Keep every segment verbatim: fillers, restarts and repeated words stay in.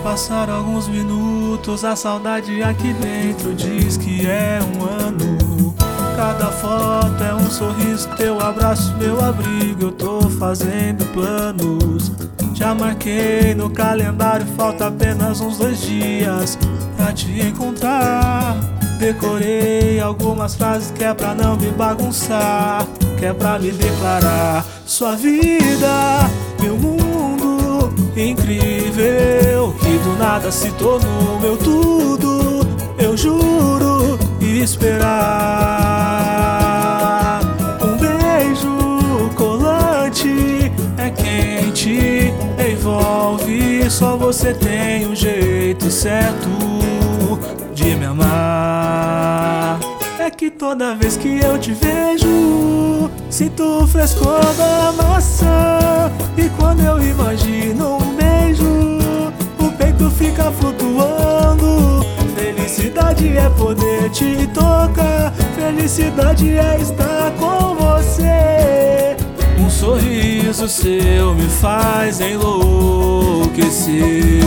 passar alguns minutos, a saudade aqui dentro diz que é um ano. Cada foto é um sorriso, teu abraço, meu abrigo. Eu tô fazendo planos. Já marquei no calendário, falta apenas uns dois dias pra te encontrar. Decorei algumas frases que é pra não me bagunçar, que é pra me declarar. Sua vida, meu mundo incrível, que do nada se tornou meu tudo. Eu juro esperar um beijo colante, é quente, envolve. Só você tem um jeito certo de me amar. É que toda vez que eu te vejo, sinto o frescor da maçã. E quando eu imagino um beijo, o peito fica flutuando. Felicidade é poder te tocar, felicidade é estar com você. Um sorriso seu me faz enlouquecer.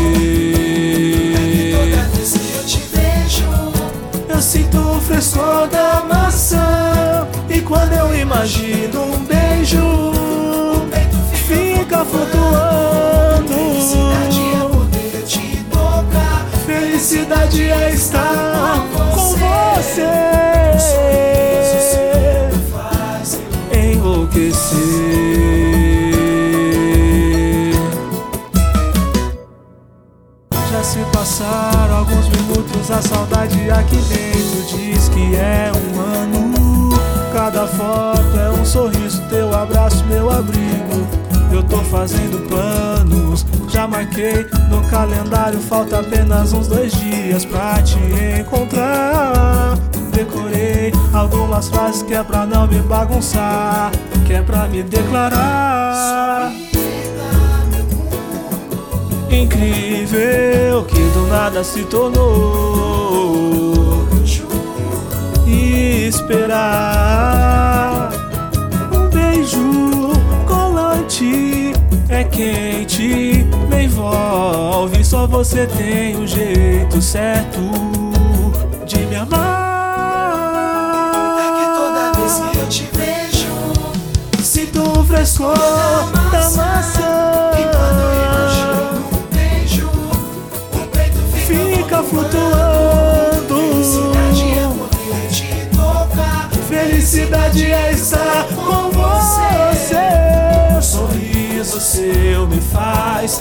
Eu sinto o frescor da maçã. E quando eu imagino um beijo, o peito fica flutuando. Felicidade é poder te tocar, felicidade é estar com você. Um sorriso seu me faz enlouquecer. Já se passaram alguns minutos, a saudade aqui dentro diz que é um ano. Cada foto é um sorriso, teu abraço, meu abrigo. Eu tô fazendo planos, já marquei no calendário, falta apenas uns dois dias pra te encontrar. Decorei algumas frases que é pra não me bagunçar, que é pra me declarar. Incrível, que do nada se tornou. E esperar um beijo colante, é quente, me envolve. Só você tem o jeito certo de me amar. É que toda vez que eu te vejo, sinto o frescor da maçã. E quando eu imagino um beijo, o peito Fica flutuando. Felicidade é poder te tocar, Felicidade é estar com você. Um sorriso seu me faz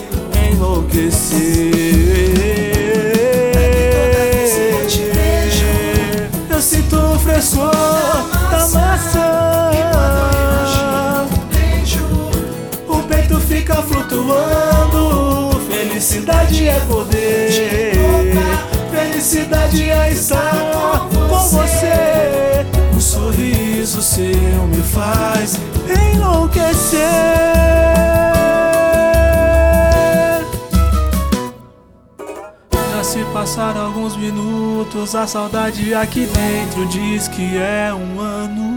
enlouquecer. eu te vejo, Eu sinto o frescor da maçã. e quando eu imagino um beijo, O peito fica flutuando. Felicidade é poder, felicidade é estar com você. Um sorriso seu me faz enlouquecer. Já se passaram alguns minutos, a saudade aqui dentro diz que é um ano.